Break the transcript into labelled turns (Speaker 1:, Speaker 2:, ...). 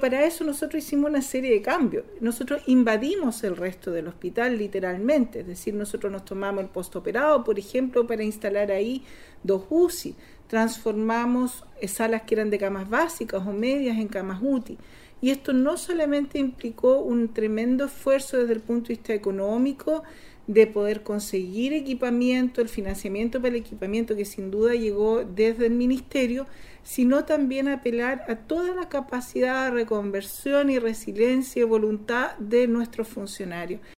Speaker 1: para eso nosotros hicimos una serie de cambios. Nosotros invadimos el resto del hospital literalmente, es decir, nosotros nos tomamos el postoperado, por ejemplo, para instalar ahí 2 UCI. Transformamos salas que eran de camas básicas o medias en camas UTI. Y esto no solamente implicó un tremendo esfuerzo desde el punto de vista económico, de poder conseguir equipamiento, el financiamiento para el equipamiento que sin duda llegó desde el ministerio, sino también apelar a toda la capacidad de reconversión y resiliencia y voluntad de nuestros funcionarios.